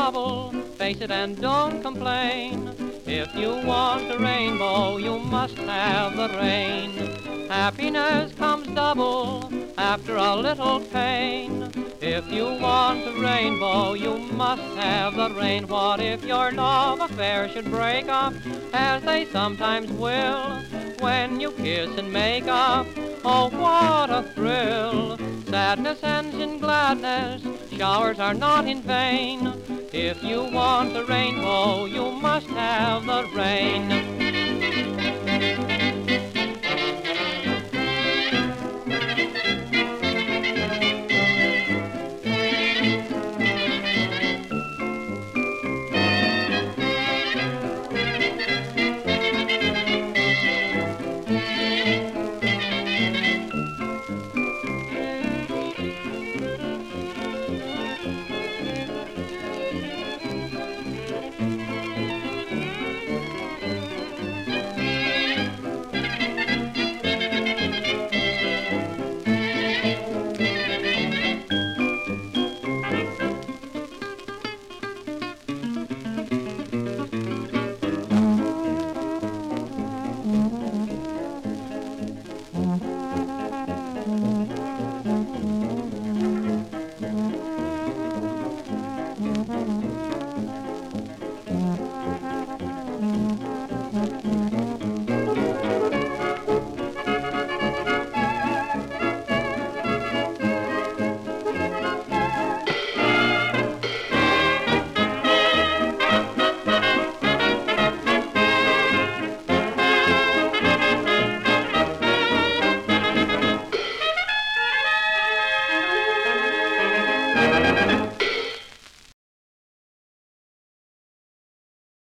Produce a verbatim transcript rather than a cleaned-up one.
double, face it and don't complain. If you want a rainbow, you must have the rain. Happiness comes double after a little pain. If you want a rainbow, you must have the rain. What if your love affair should break up, as they sometimes will, when you kiss and make up? Oh, what a thrill! Sadness ends in gladness, showers are not in vain. If you want a rainbow, you must have the rain. Thank you.